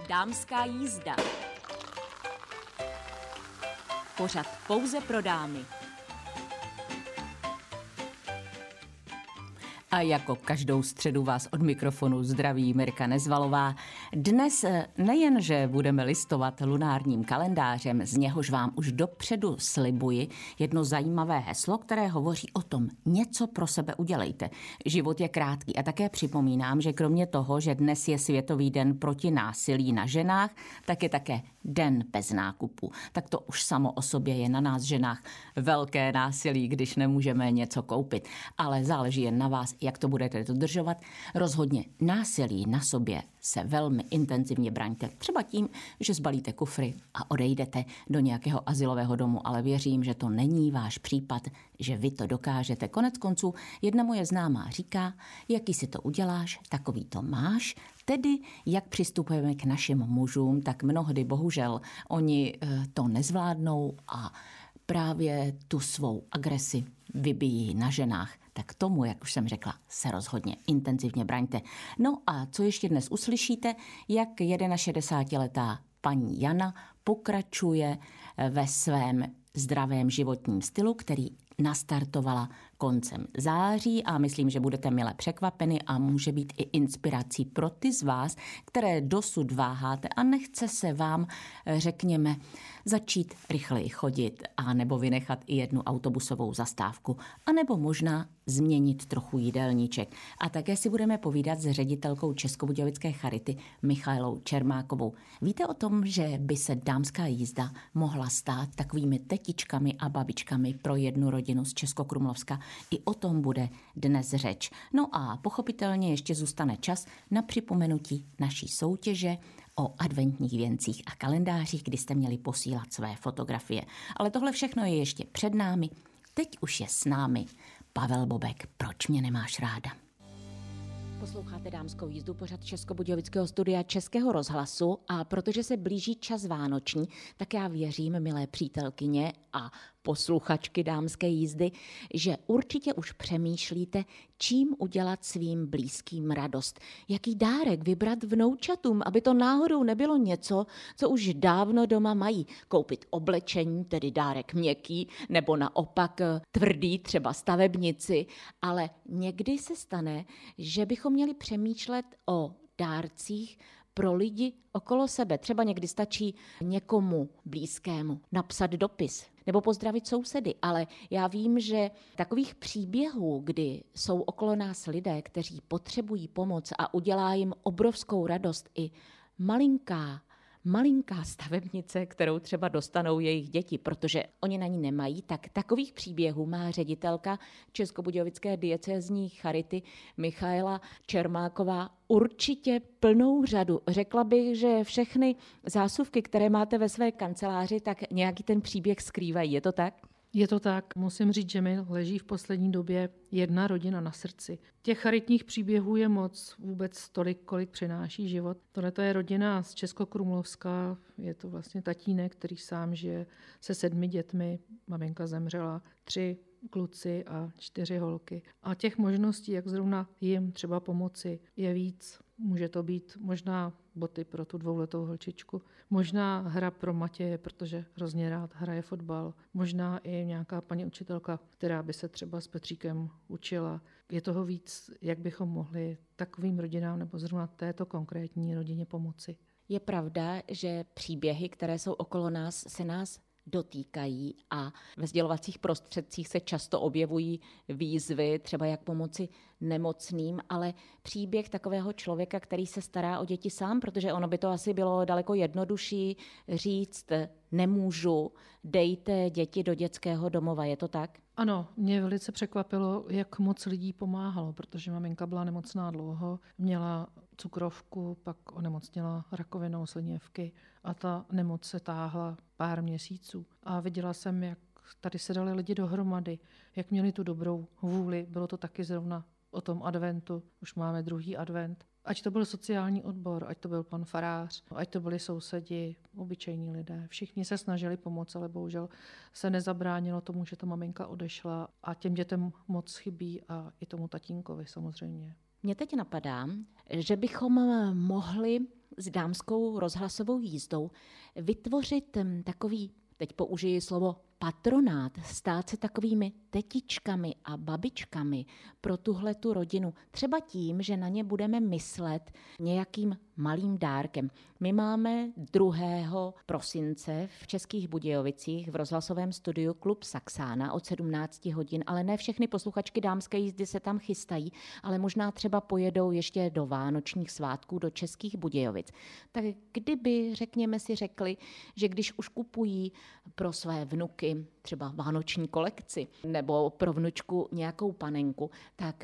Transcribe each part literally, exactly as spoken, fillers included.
Dámská jízda. Pořad pouze pro dámy. A jako každou středu vás od mikrofonu zdraví Mirka Nezvalová. Dnes nejen, že budeme listovat lunárním kalendářem, z něhož vám už dopředu slibuji jedno zajímavé heslo, které hovoří o tom, něco pro sebe udělejte. Život je krátký a také připomínám, že kromě toho, že dnes je Světový den proti násilí na ženách, tak je také den bez nákupu. Tak to už samo o sobě je na nás ženách velké násilí, když nemůžeme něco koupit. Ale záleží jen na vás, jak to budete dodržovat. Rozhodně násilí na sobě se velmi intenzivně braňte. Třeba tím, že zbalíte kufry a odejdete do nějakého azylového domu, ale věřím, že to není váš případ, že vy to dokážete. Konec konců jedna moje známá říká, jaký si to uděláš, takový to máš. Tedy, jak přistupujeme k našim mužům, tak mnohdy bohužel oni to nezvládnou a právě tu svou agresi vybijí na ženách. Tak tomu, jak už jsem řekla, se rozhodně intenzivně braňte. No a co ještě dnes uslyšíte, jak šedesátiletá paní Jana pokračuje ve svém zdravém životním stylu, který nastartovala koncem září a myslím, že budete mile překvapeni a může být i inspirací pro ty z vás, které dosud váháte a nechce se vám, řekněme, začít rychleji chodit a nebo vynechat i jednu autobusovou zastávku a nebo možná změnit trochu jídelníček. A také si budeme povídat s ředitelkou Českobudějovické charity Michailou Čermákovou. Víte o tom, že by se dámská jízda mohla stát takovými tetičkami a babičkami pro jednu rodinu z Českokrumlovska? I o tom bude dnes řeč. No a pochopitelně ještě zůstane čas na připomenutí naší soutěže o adventních věncích a kalendářích, kdy jste měli posílat své fotografie. Ale tohle všechno je ještě před námi. Teď už je s námi Pavel Bobek. Proč mě nemáš ráda? Posloucháte Dámskou jízdu, pořad Českobudějovického studia Českého rozhlasu a protože se blíží čas vánoční, tak já věřím, milé přítelkyně a posluchačky Dámské jízdy, že určitě už přemýšlíte, čím udělat svým blízkým radost. Jaký dárek vybrat vnoučatům, aby to náhodou nebylo něco, co už dávno doma mají. Koupit oblečení, tedy dárek měkký, nebo naopak tvrdý, třeba stavebnici. Ale někdy se stane, že bychom měli přemýšlet o dárcích pro lidi okolo sebe. Třeba někdy stačí někomu blízkému napsat dopis nebo pozdravit sousedy, ale já vím, že takových příběhů, kdy jsou okolo nás lidé, kteří potřebují pomoc a udělá jim obrovskou radost i malinká, malinká stavebnice, kterou třeba dostanou jejich děti, protože oni na ní nemají, tak takových příběhů má ředitelka Českobudějovické diecézní charity Michaila Čermáková určitě plnou řadu. Řekla bych, že všechny zásuvky, které máte ve své kanceláři, tak nějaký ten příběh skrývají. Je to tak? Je to tak. Musím říct, že mi leží v poslední době jedna rodina na srdci. Těch charitních příběhů je moc, vůbec tolik, kolik přináší život. Tohle je rodina z Českokrumlovska, je to vlastně tatínek, který sám žije se sedmi dětmi. Maminka zemřela, tři kluci a čtyři holky. A těch možností, jak zrovna jim třeba pomoci, je víc. Může to být možná boty pro tu dvouletou holčičku, možná hra pro Matěje, protože hrozně rád hraje fotbal, možná i nějaká paní učitelka, která by se třeba s Petříkem učila. Je toho víc, jak bychom mohli takovým rodinám nebo zrovna této konkrétní rodině pomoci. Je pravda, že příběhy, které jsou okolo nás, se nás dotýkají a ve sdělovacích prostředcích se často objevují výzvy, třeba jak pomoci nemocným, ale příběh takového člověka, který se stará o děti sám, protože ono by to asi bylo daleko jednodušší říct, nemůžu, dejte děti do dětského domova, je to tak? Ano, mě velice překvapilo, jak moc lidí pomáhalo, protože maminka byla nemocná dlouho, měla cukrovku, pak onemocněla rakovinou slinivky a ta nemoc se táhla pár měsíců. A viděla jsem, jak tady se dali lidi dohromady, jak měli tu dobrou vůli, bylo to taky zrovna o tom adventu, už máme druhý advent. Ať to byl sociální odbor, ať to byl pan farář, ať to byli sousedi, obyčejní lidé. Všichni se snažili pomoct, ale bohužel se nezabránilo tomu, že ta maminka odešla a těm dětem moc chybí a i tomu tatínkovi samozřejmě. Mně teď napadá, že bychom mohli s dámskou rozhlasovou jízdou vytvořit takový, teď použiji slovo patronát, stát se takovými tetičkami a babičkami pro tuhletu rodinu. Třeba tím, že na ně budeme myslet nějakým malým dárkem. My máme druhého prosince v Českých Budějovicích v rozhlasovém studiu Klub Saxána od sedmnácti hodin, ale ne všechny posluchačky dámské jízdy se tam chystají, ale možná třeba pojedou ještě do vánočních svátků do Českých Budějovic. Tak kdyby, řekněme si, řekli, že když už kupují pro své vnuky třeba vánoční kolekci nebo pro vnučku nějakou panenku, tak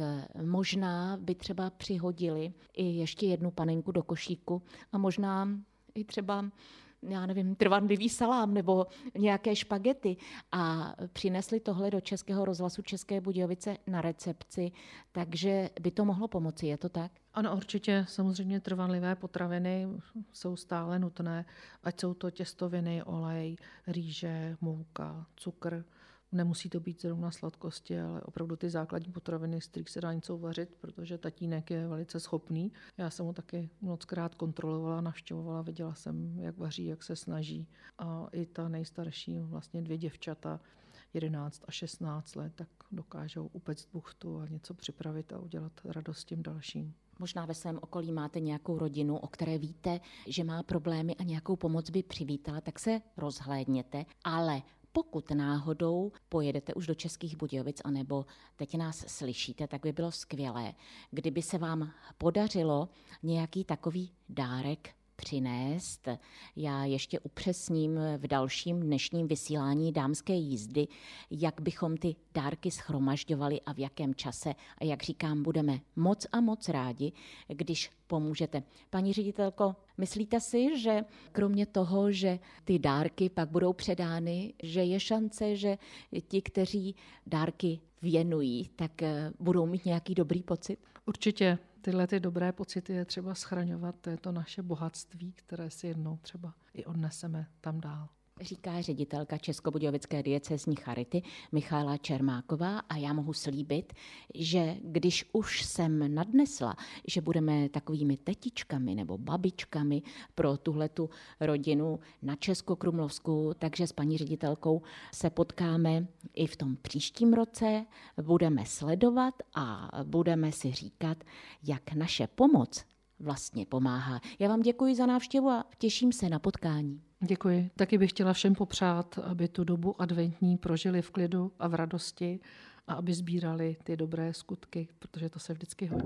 možná by třeba přihodili i ještě jednu panenku do košíku a možná i třeba, já nevím, trvanlivý salám nebo nějaké špagety a přinesli tohle do Českého rozhlasu České Budějovice na recepci, takže by to mohlo pomoci, je to tak? Ano, určitě samozřejmě trvanlivé potraviny jsou stále nutné, ať jsou to těstoviny, olej, rýže, mouka, cukr. Nemusí to být zrovna sladkosti, ale opravdu ty základní potraviny, z kterých se dá něco uvařit, protože tatínek je velice schopný. Já jsem ho taky mockrát kontrolovala, navštěvovala, viděla jsem, jak vaří, jak se snaží. A i ta nejstarší, vlastně dvě děvčata, jedenáct a šestnáct let, tak dokážou upéct buchtu a něco připravit a udělat radost těm dalším. Možná ve svém okolí máte nějakou rodinu, o které víte, že má problémy a nějakou pomoc by přivítala, tak se rozhlédněte, ale pokud náhodou pojedete už do Českých Budějovic anebo teď nás slyšíte, tak by bylo skvělé, kdyby se vám podařilo nějaký takový dárek přinést. Já ještě upřesním v dalším dnešním vysílání dámské jízdy, jak bychom ty dárky shromažďovali a v jakém čase. A jak říkám, budeme moc a moc rádi, když pomůžete. Paní ředitelko, myslíte si, že kromě toho, že ty dárky pak budou předány, že je šance, že ti, kteří dárky věnují, tak budou mít nějaký dobrý pocit? Určitě. Tyhle ty dobré pocity je třeba schraňovat, to je to naše bohatství, které si jednou třeba i odneseme tam dál. Říká ředitelka Českobudějovické diecézní charity Michaela Čermáková a já mohu slíbit, že když už jsem nadnesla, že budeme takovými tetičkami nebo babičkami pro tuhletu rodinu na Českokrumlovsku, takže s paní ředitelkou se potkáme i v tom příštím roce, budeme sledovat a budeme si říkat, jak naše pomoc vlastně pomáhá. Já vám děkuji za návštěvu a těším se na potkání. Děkuji. Taky bych chtěla všem popřát, aby tu dobu adventní prožili v klidu a v radosti a aby sbírali ty dobré skutky, protože to se vždycky hodí.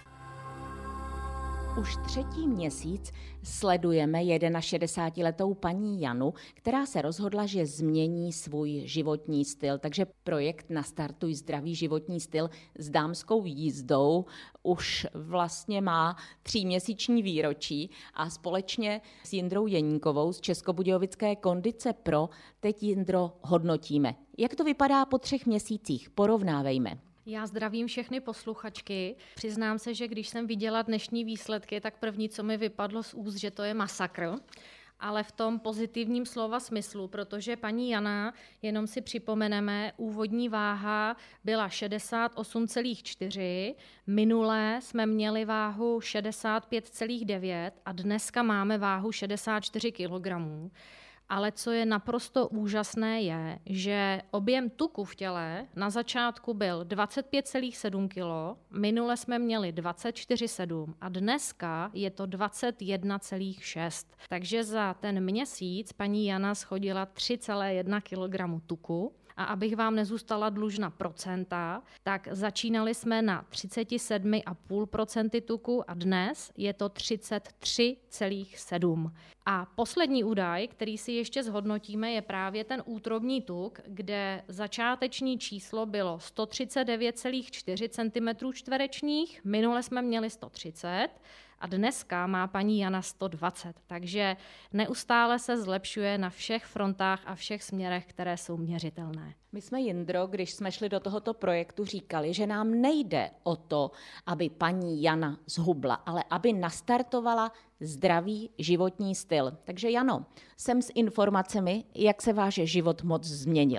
Už třetí měsíc sledujeme šedesátiletou paní Janu, která se rozhodla, že změní svůj životní styl. Takže projekt Nastartuj zdravý životní styl s dámskou jízdou už vlastně má tříměsíční výročí a společně s Jindrou Jeníkovou z Českobudějovické Kondice Pro teď, Jindro, hodnotíme. Jak to vypadá po třech měsících? Porovnávejme. Já zdravím všechny posluchačky. Přiznám se, že když jsem viděla dnešní výsledky, tak první, co mi vypadlo z úst, že to je masakr, ale v tom pozitivním slova smyslu, protože paní Jana, jenom si připomeneme, úvodní váha byla šedesát osm celá čtyři, minulé jsme měli váhu šedesát pět celá devět a dneska máme váhu šedesát čtyři kilogramů. Ale co je naprosto úžasné je, že objem tuku v těle na začátku byl dvacet pět celá sedm kilo, minule jsme měli dvacet čtyři celá sedm a dneska je to dvacet jedna celá šest. Takže za ten měsíc paní Jana schodila tři celá jedna kilogramu tuku. A abych vám nezůstala dlužna procenta, tak začínali jsme na třicet sedm celá pět procenta tuku a dnes je to třicet tři celá sedm. A poslední údaj, který si ještě zhodnotíme, je právě ten útrobní tuk, kde začáteční číslo bylo sto třicet devět celá čtyři centimetrů čtverečních, minule jsme měli sto třicet a dneska má paní Jana sto dvacet, takže neustále se zlepšuje na všech frontách a všech směrech, které jsou měřitelné. My jsme, Jindro, když jsme šli do tohoto projektu, říkali, že nám nejde o to, aby paní Jana zhubla, ale aby nastartovala zdravý životní styl. Takže Jano, jsem s informacemi, jak se váš život moc změnil.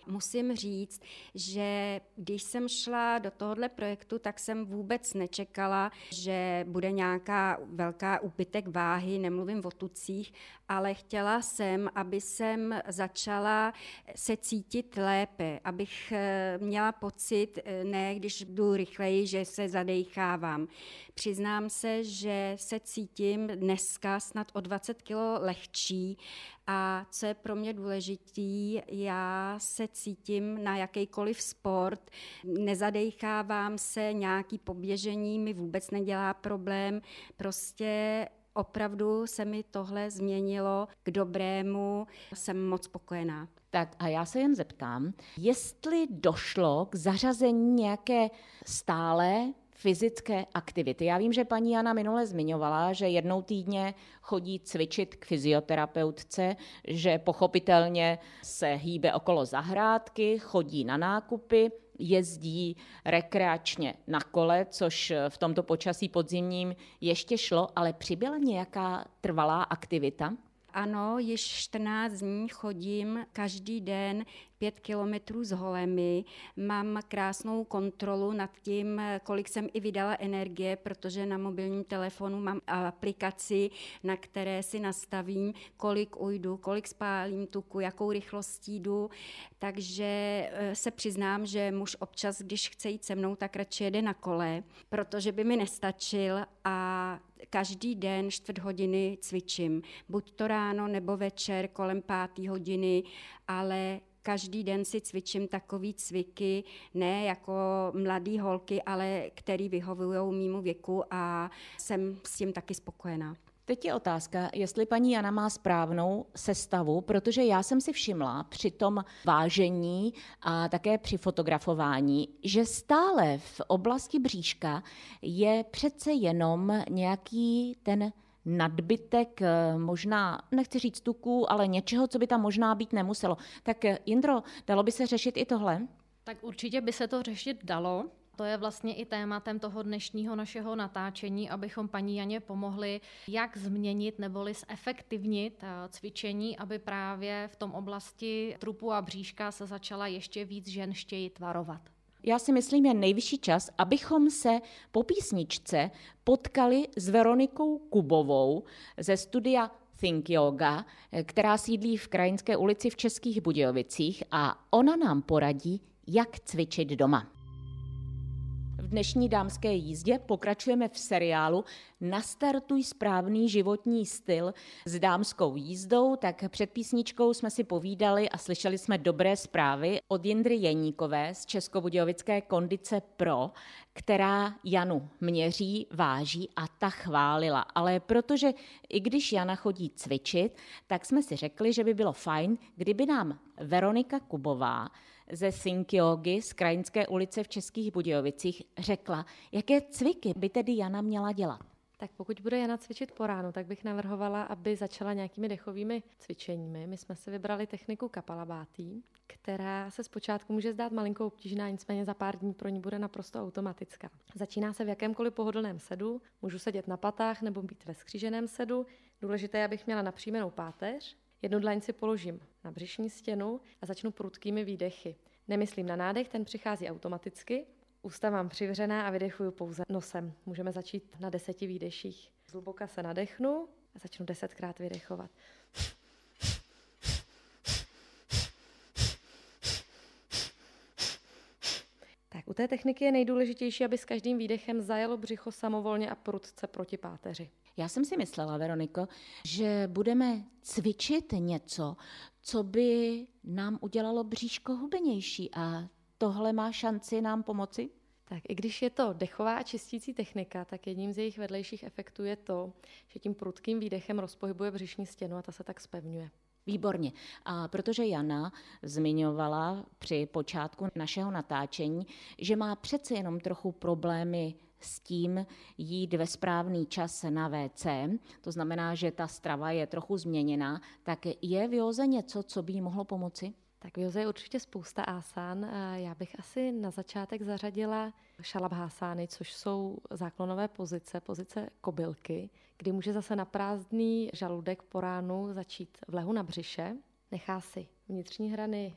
Musím říct, že když jsem šla do tohohle projektu, tak jsem vůbec nečekala, že bude nějaká velká úbytek váhy, nemluvím o tucích, ale chtěla jsem, aby jsem začala se cítit lépe, abych měla pocit, ne když jdu rychleji, že se zadejchávám. Přiznám se, že se cítím dneska snad o dvacet kilo lehčí a co je pro mě důležitý, já se cítím na jakýkoliv sport, nezadejchávám se, nějaký poběžení mi vůbec nedělá problém, prostě opravdu se mi tohle změnilo k dobrému, jsem moc spokojená. Tak a já se jen zeptám, jestli došlo k zařazení nějaké stálé fyzické aktivity. Já vím, že paní Jana minule zmiňovala, že jednou týdně chodí cvičit k fyzioterapeutce, že pochopitelně se hýbe okolo zahrádky, chodí na nákupy, jezdí rekreačně na kole, což v tomto počasí podzimním ještě šlo, ale přibyla nějaká trvalá aktivita? Ano, již čtrnáct dní chodím každý den pět kilometrů s holemi. Mám krásnou kontrolu nad tím, kolik jsem i vydala energie, protože na mobilním telefonu mám aplikaci, na které si nastavím, kolik ujdu, kolik spálím tuku, jakou rychlostí jdu. Takže se přiznám, že muž občas, když chce jít se mnou, tak radši jede na kole, protože by mi nestačil a každý den čtvrt hodiny cvičím. Buď to ráno nebo večer kolem páté hodiny, ale každý den si cvičím takový cviky, ne jako mladý holky, ale který vyhovují mému věku a jsem s tím taky spokojená. Teď je otázka, jestli paní Jana má správnou sestavu, protože já jsem si všimla při tom vážení a také při fotografování, že stále v oblasti bříška je přece jenom nějaký ten nadbytek, možná, nechci říct tuků, ale něčeho, co by tam možná být nemuselo. Tak Jindro, dalo by se řešit i tohle? Tak určitě by se to řešit dalo. To je vlastně i tématem toho dnešního našeho natáčení, abychom paní Janě pomohli, jak změnit neboli zefektivnit cvičení, aby právě v tom oblasti trupu a bříška se začala ještě víc ženštěji tvarovat. Já si myslím, je nejvyšší čas, abychom se po písničce potkali s Veronikou Kubovou ze studia Think Yoga, která sídlí v Krajinské ulici v Českých Budějovicích a ona nám poradí, jak cvičit doma. V dnešní dámské jízdě pokračujeme v seriálu Nastartuj správný životní styl s dámskou jízdou, tak před písničkou jsme si povídali a slyšeli jsme dobré zprávy od Jindry Jeníkové z Českobudějovické kondice Pro, která Janu měří, váží a ta chválila. Ale protože i když Jana chodí cvičit, tak jsme si řekli, že by bylo fajn, kdyby nám Veronika Kubová ze Think Yogy z Krajinské ulice v Českých Budějovicích řekla, jaké cviky by tedy Jana měla dělat. Tak pokud bude Jana cvičit po ránu, tak bych navrhovala, aby začala nějakými dechovými cvičeními. My jsme si vybrali techniku Kapalabhati, která se zpočátku může zdát malinko obtížná, nicméně za pár dní pro ní bude naprosto automatická. Začíná se v jakémkoliv pohodlném sedu, můžu sedět na patách nebo být ve skříženém sedu. Důležité je, abych měla napřímenou páteř. Jednu dlaň si položím na břišní stěnu a začnu prudkými výdechy. Nemyslím na nádech, ten přichází automaticky. Ústa mám přivřená a vydechuju pouze nosem. Můžeme začít na deseti výdeších. Zhluboka se nadechnu a začnu desetkrát vydechovat. Tak u té techniky je nejdůležitější, aby s každým výdechem zajelo břicho samovolně a prudce proti páteři. Já jsem si myslela, Veroniko, že budeme cvičit něco, co by nám udělalo bříško hubenější a tohle má šanci nám pomoci? Tak i když je to dechová a čistící technika, tak jedním z jejich vedlejších efektů je to, že tím prudkým výdechem rozpohybuje břišní stěnu a ta se tak zpevňuje. Výborně. A protože Jana zmiňovala při počátku našeho natáčení, že má přece jenom trochu problémy s tím jít ve správný čas na vé cé, to znamená, že ta strava je trochu změněná, tak je v józe něco, co by jí mohlo pomoci? Tak v józe je určitě spousta asán. Já bych asi na začátek zařadila šalabhásány, což jsou záklonové pozice, pozice kobylky, kdy může zase na prázdný žaludek po ránu začít v lehu na břiše. Nechá si vnitřní hrany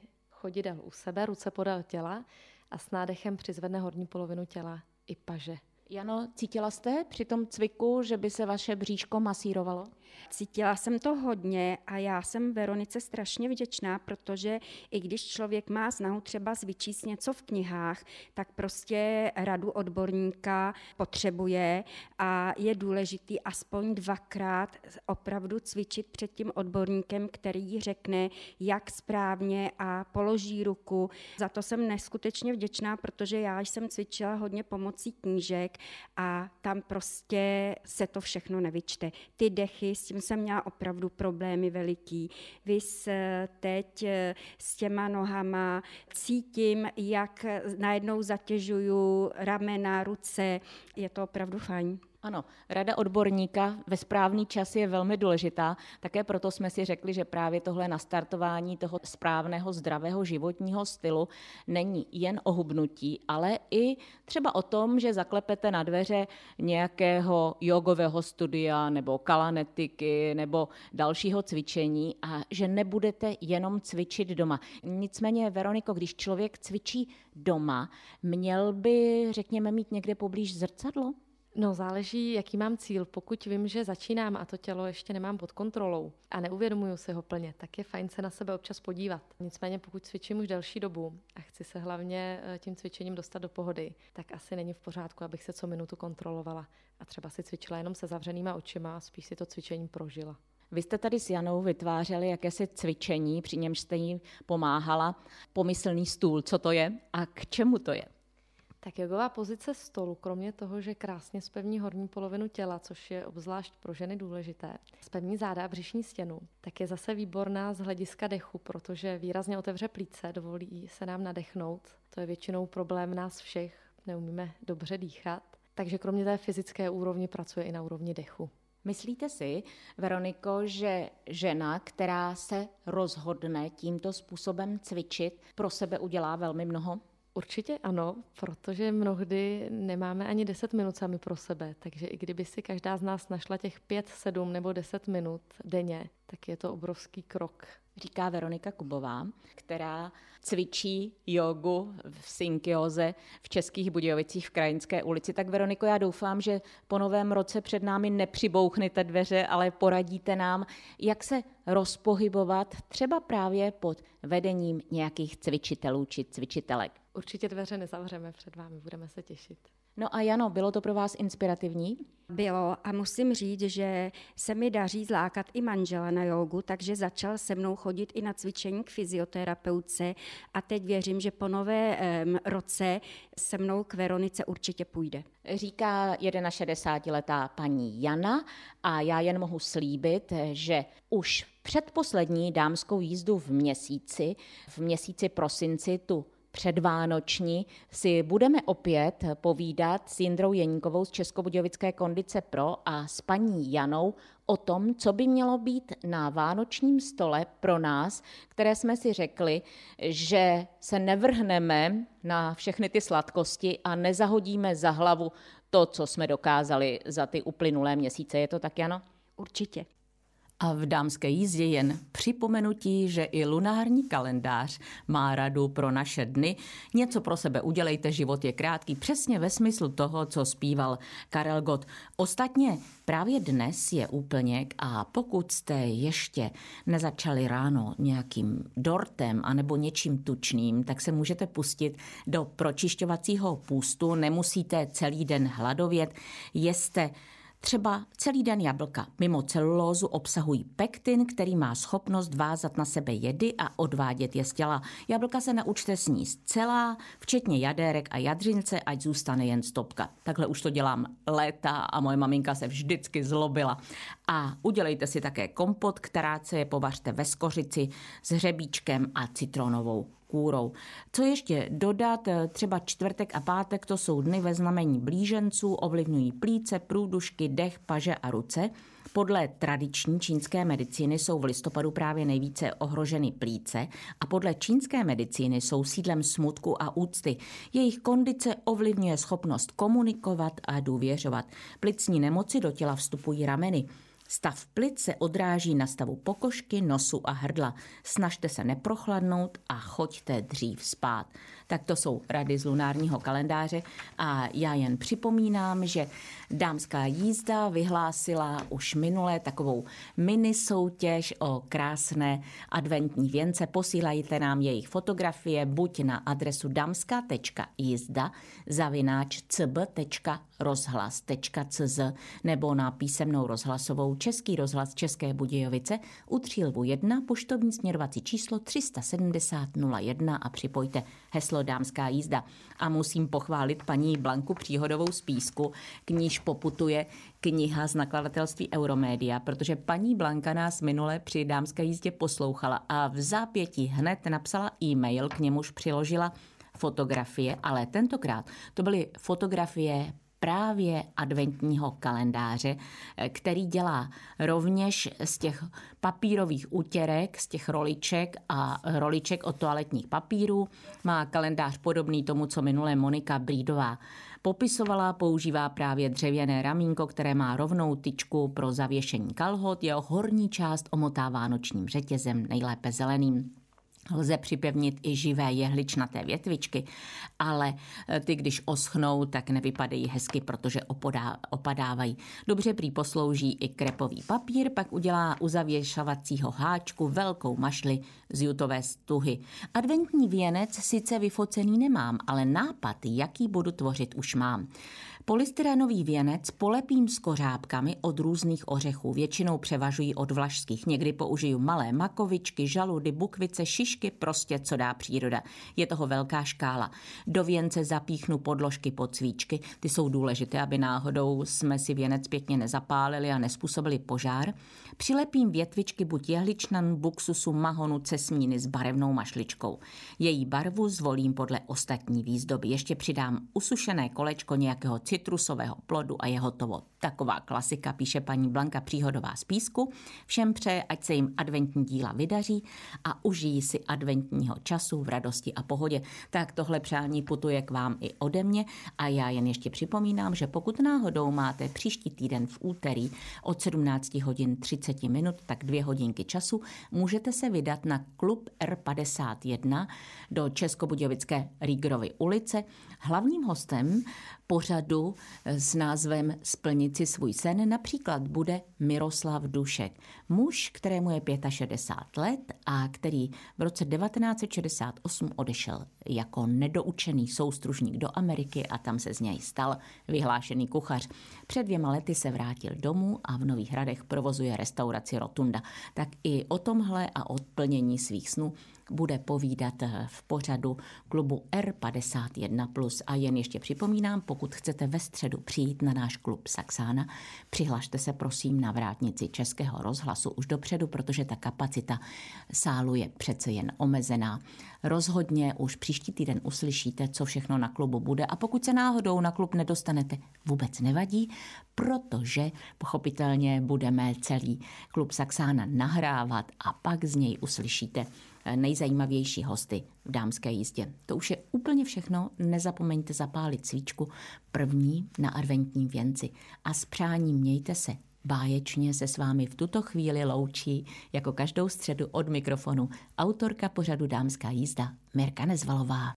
chodidel u sebe, ruce podél těla a s nádechem přizvedne horní polovinu těla i paže. Jano, cítila jste při tom cviku, že by se vaše bříško masírovalo? Cítila jsem to hodně a já jsem Veronice strašně vděčná, protože i když člověk má snahu třeba vyčíst něco v knihách, tak prostě radu odborníka potřebuje a je důležitý aspoň dvakrát opravdu cvičit před tím odborníkem, který řekne, jak správně a položí ruku. Za to jsem neskutečně vděčná, protože já jsem cvičila hodně pomocí knížek a tam prostě se to všechno nevyčte. Ty dechy, s tím jsem měla opravdu problémy veliký. Vys teď s těma nohama cítím, jak najednou zatěžuju ramena, ruce. Je to opravdu fajn. Ano, rada odborníka ve správný čas je velmi důležitá, také proto jsme si řekli, že právě tohle nastartování toho správného zdravého životního stylu není jen o hubnutí, ale i třeba o tom, že zaklepete na dveře nějakého jogového studia nebo kalanetiky nebo dalšího cvičení a že nebudete jenom cvičit doma. Nicméně, Veroniko, když člověk cvičí doma, měl by, řekněme, mít někde poblíž zrcadlo? No, záleží, jaký mám cíl. Pokud vím, že začínám a to tělo ještě nemám pod kontrolou a neuvědomuju si ho plně, tak je fajn se na sebe občas podívat. Nicméně pokud cvičím už delší dobu a chci se hlavně tím cvičením dostat do pohody, tak asi není v pořádku, abych se co minutu kontrolovala a třeba si cvičila jenom se zavřenýma očima a spíš si to cvičení prožila. Vy jste tady s Janou vytvářeli jakési cvičení, při němž jste jí pomáhala. Pomyslný stůl, co to je a k čemu to je? Tak jogová pozice stolu, kromě toho, že krásně zpevní horní polovinu těla, což je obzvlášť pro ženy důležité, zpevní záda a břišní stěnu, tak je zase výborná z hlediska dechu, protože výrazně otevře plíce, dovolí se nám nadechnout. To je většinou problém nás všech, neumíme dobře dýchat. Takže kromě té fyzické úrovni pracuje i na úrovni dechu. Myslíte si, Veroniko, že žena, která se rozhodne tímto způsobem cvičit, pro sebe udělá velmi mnoho? Určitě ano, protože mnohdy nemáme ani deset minut sami pro sebe, takže i kdyby si každá z nás našla těch pět, sedm nebo deset minut denně, tak je to obrovský krok. Říká Veronika Kubová, která cvičí jogu v Synkioze v Českých Budějovicích v Krajinské ulici. Tak Veroniko, já doufám, že po novém roce před námi nepřibouchnete dveře, ale poradíte nám, jak se rozpohybovat třeba právě pod vedením nějakých cvičitelů či cvičitelek. Určitě dveře nezavřeme před vámi, budeme se těšit. No a Jano, bylo to pro vás inspirativní? Bylo a musím říct, že se mi daří zlákat i manžela na jógu, takže začal se mnou chodit i na cvičení k fyzioterapeutce a teď věřím, že po novém roce se mnou k Veronice určitě půjde. Říká šedesátiletá paní Jana a já jen mohu slíbit, že už předposlední dámskou jízdu v měsíci, v měsíci prosinci tu předvánoční si budeme opět povídat s Jindrou Jeníkovou z Českobudějovické kondice pro a s paní Janou o tom, co by mělo být na vánočním stole pro nás, které jsme si řekli, že se nevrhneme na všechny ty sladkosti a nezahodíme za hlavu to, co jsme dokázali za ty uplynulé měsíce. Je to tak, Jano? Určitě. A v dámské jízdě jen připomenutí, že i lunární kalendář má radu pro naše dny. Něco pro sebe udělejte, život je krátký, přesně ve smyslu toho, co zpíval Karel Gott. Ostatně právě dnes je úplněk a pokud jste ještě nezačali ráno nějakým dortem anebo něčím tučným, tak se můžete pustit do pročišťovacího půstu, nemusíte celý den hladovět, jeste třeba celý den jablka. Mimo celulózu obsahují pektin, který má schopnost vázat na sebe jedy a odvádět je z těla. Jablka se naučte sníst celá, včetně jadérek a jadřince, ať zůstane jen stopka. Takhle už to dělám léta a moje maminka se vždycky zlobila. A udělejte si také kompot, kteráce je povařte ve skořici s hřebíčkem a citronovou kůrou. Co ještě dodat, třeba čtvrtek a pátek, to jsou dny ve znamení blíženců, ovlivňují plíce, průdušky, dech, paže a ruce. Podle tradiční čínské medicíny jsou v listopadu právě nejvíce ohroženy plíce a podle čínské medicíny jsou sídlem smutku a úcty. Jejich kondice ovlivňuje schopnost komunikovat a důvěřovat. Plicní nemoci do těla vstupují rameny. Stav plic se odráží na stavu pokožky, nosu a hrdla. Snažte se neprochladnout a choďte dřív spát. Tak to jsou rady z lunárního kalendáře a já jen připomínám, že Dámská jízda vyhlásila už minule takovou mini soutěž o krásné adventní věnce. Posílajte nám jejich fotografie buď na adresu damska tečka jízda zavináč c b tečka rozhlas tečka c z nebo na písemnou rozhlasovou Český rozhlas České Budějovice u Třílvu jedna, poštovní směrovací číslo tři sedmdesát nula jedna a připojte heslo Dámská jízda. A musím pochválit paní Blanku Příhodovou z Písku, k níž poputuje kniha z nakladatelství Euromédia, protože paní Blanka nás minule při Dámské jízdě poslouchala a v zápětí hned napsala e-mail, k němuž přiložila fotografie, ale tentokrát to byly fotografie právě adventního kalendáře, který dělá rovněž z těch papírových utěrek, z těch roliček a roliček od toaletních papírů. Má kalendář podobný tomu, co minule Monika Brídová popisovala, používá právě dřevěné ramínko, které má rovnou tyčku pro zavěšení kalhot. Jeho horní část omotává nočním řetězem, nejlépe zeleným. Lze připevnit i živé jehličnaté větvičky, ale ty, když oschnou, tak nevypadají hezky, protože opodá, opadávají. Dobře prý poslouží i krepový papír, pak udělá u zavěšavacího háčku velkou mašli z jutové stuhy. Adventní věnec sice vyfocený nemám, ale nápad, jaký budu tvořit, už mám. Polystyrenový věnec polepím s kořápkami od různých ořechů. Většinou převažují od vlašských. Někdy použiju malé makovičky, žaludy, bukvice, šišky, prostě co dá příroda. Je toho velká škála. Do věnce zapíchnu podložky pod svíčky. Ty jsou důležité, aby náhodou jsme si věnec pěkně nezapálili a nespůsobili požár. Přilepím větvičky buď jehličnan, buksusu, mahonu, cesmíny s barevnou mašličkou. Její barvu zvolím podle ostatní výzdoby. Ještě přidám usušené kolečko nějakého citrusového plodu a je hotovo. Taková klasika, píše paní Blanka Příhodová z Písku. Všem přeje, ať se jim adventní díla vydaří a užijí si adventního času v radosti a pohodě. Tak tohle přání putuje k vám i ode mě a já jen ještě připomínám, že pokud náhodou máte příští týden v úterý od sedmnáct hodin třicet minut, tak dvě hodinky času, můžete se vydat na klub R padesát jedna do Českobudějovické Rýgerovy ulice. Hlavním hostem pořadu s názvem Splnit si svůj sen například bude Miroslav Dušek, muž, kterému je šedesát pět let a který v roce devatenáct set šedesát osm odešel jako nedoučený soustružník do Ameriky a tam se z něj stal vyhlášený kuchař. Před dvěma lety se vrátil domů a v Nových Hradech provozuje restauraci Rotunda. Tak i o tomhle a o plnění svých snů bude povídat v pořadu klubu R padesát jedna plus. A jen ještě připomínám, pokud chcete ve středu přijít na náš klub Saxána, přihlašte se prosím na vrátnici Českého rozhlasu už dopředu, protože ta kapacita sálu je přece jen omezená. Rozhodně už příští týden uslyšíte, co všechno na klubu bude a pokud se náhodou na klub nedostanete, vůbec nevadí, protože pochopitelně budeme celý klub Saxána nahrávat a pak z něj uslyšíte nejzajímavější hosty v Dámské jízdě. To už je úplně všechno. Nezapomeňte zapálit svíčku první na adventním věnci a s přáním mějte se. Báječně se s vámi v tuto chvíli loučí jako každou středu od mikrofonu autorka pořadu Dámská jízda Mirka Nezvalová.